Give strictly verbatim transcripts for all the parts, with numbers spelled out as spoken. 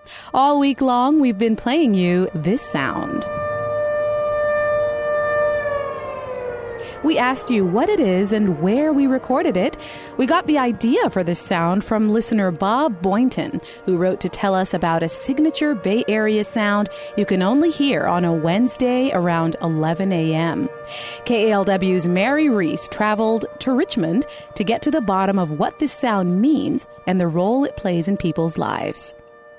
All week long, we've been playing you this sound. We asked you what it is and where we recorded it. We got the idea for this sound from listener Bob Boynton, who wrote to tell us about a signature Bay Area sound you can only hear on a Wednesday around eleven a.m. K A L W's Mary Reese traveled to Richmond to get to the bottom of what this sound means and the role it plays in people's lives.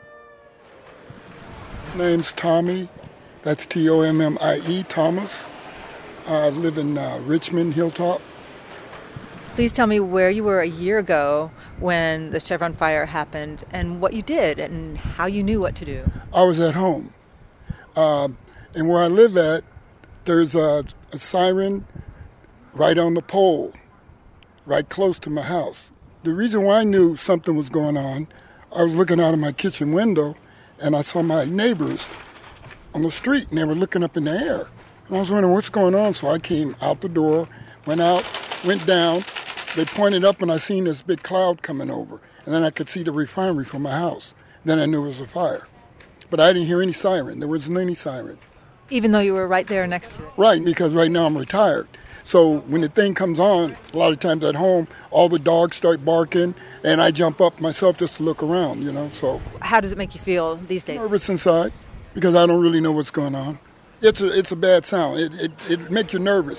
My name's Tommy. That's T O M M I E, Thomas. I live in uh, Richmond, Hilltop. Please tell me where you were a year ago when the Chevron fire happened and what you did and how you knew what to do. I was at home. Um, and where I live at, there's a, a siren right on the pole, right close to my house. The reason why I knew something was going on, I was looking out of my kitchen window and I saw my neighbors on the street and they were looking up in the air. And I was wondering what's going on, so I came out the door, went out, went down. They pointed up, and I seen this big cloud coming over. And then I could see the refinery from my house. Then I knew it was a fire. But I didn't hear any siren. There wasn't any siren. Even though you were right there next to it? Right, because right now I'm retired. So when the thing comes on, a lot of times at home, all the dogs start barking, and I jump up myself just to look around, you know. So how does it make you feel these days? Nervous inside, because I don't really know what's going on. It's a it's a bad sound. It it it makes you nervous.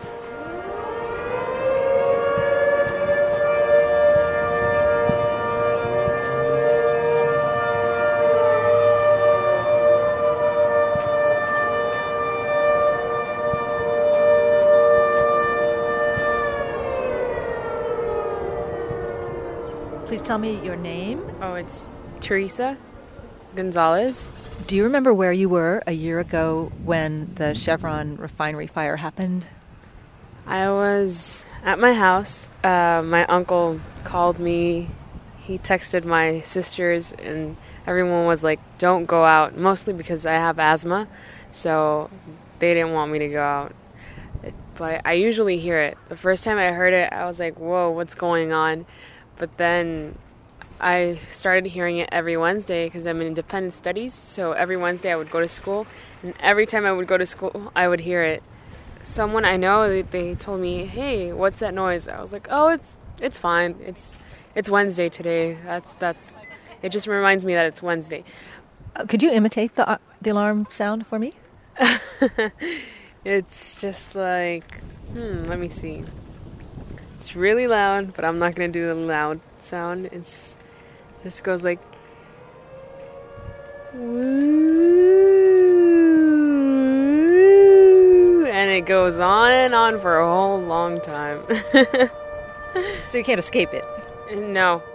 Please tell me your name. Oh, it's Teresa Gonzalez. Do you remember where you were a year ago when the Chevron refinery fire happened? I was at my house. Uh, my uncle called me. He texted my sisters, and everyone was like, don't go out, mostly because I have asthma, so they didn't want me to go out. But I usually hear it. The first time I heard it, I was like, whoa, what's going on? But then I started hearing it every Wednesday because I'm in independent studies. So every Wednesday I would go to school, and every time I would go to school, I would hear it. Someone I know, they, they told me, "Hey, what's that noise?" I was like, "Oh, it's it's fine. It's it's Wednesday today. That's that's. It just reminds me that it's Wednesday." Uh, could you imitate the uh, the alarm sound for me? It's just like, hmm. Let me see. It's really loud, but I'm not gonna do the loud sound. It's just goes like, woo, and it goes on and on for a whole long time. So you can't escape it? No.